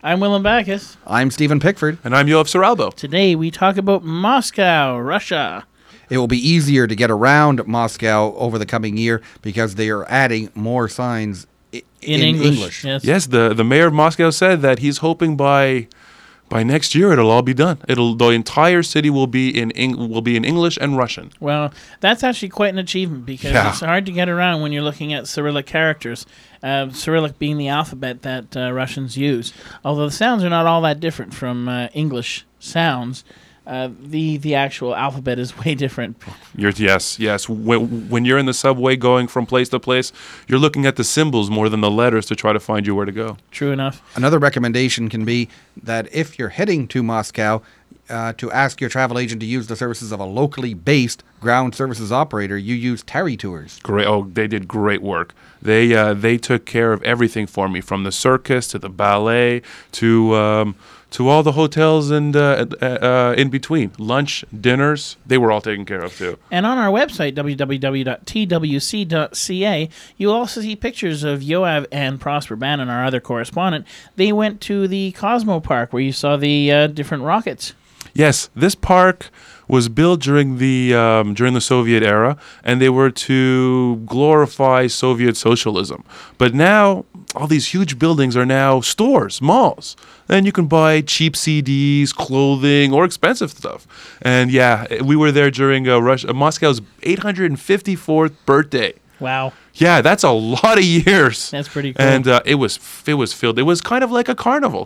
I'm Willem Backus. I'm Stephen Pickford. And I'm Yoav Saralbo. Today we talk about Moscow, Russia. It will be easier to get around Moscow over the coming year because they are adding more signs in English. Yes, the mayor of Moscow said that he's hoping by next year it'll all be done. The entire city will be in English and Russian. Well, that's actually quite an achievement because it's hard to get around when you're looking at Cyrillic characters. Cyrillic being the alphabet that Russians use. Although the sounds are not all that different from English sounds, the actual alphabet is way different. Yes. When you're in the subway going from place to place, you're looking at the symbols more than the letters to try to find you where to go. True enough. Another recommendation can be that if you're heading to Moscow, to ask your travel agent to use the services of a locally based ground services operator, you use Tari Tours. Great! Oh, they did great work. They took care of everything for me, from the circus to the ballet to all the hotels and in between. Lunch, dinners, they were all taken care of too. And on our website, www.twc.ca, you'll also see pictures of Yoav and Prosper Bannon, our other correspondent. They went to the Cosmo Park where you saw the different rockets. Yes, this park was built during the Soviet era, and they were to glorify Soviet socialism. But now, all these huge buildings are now stores, malls. And you can buy cheap CDs, clothing, or expensive stuff. And we were there during Moscow's 854th birthday. Wow. Yeah, that's a lot of years. That's pretty cool. And it was filled. It was kind of like a carnival.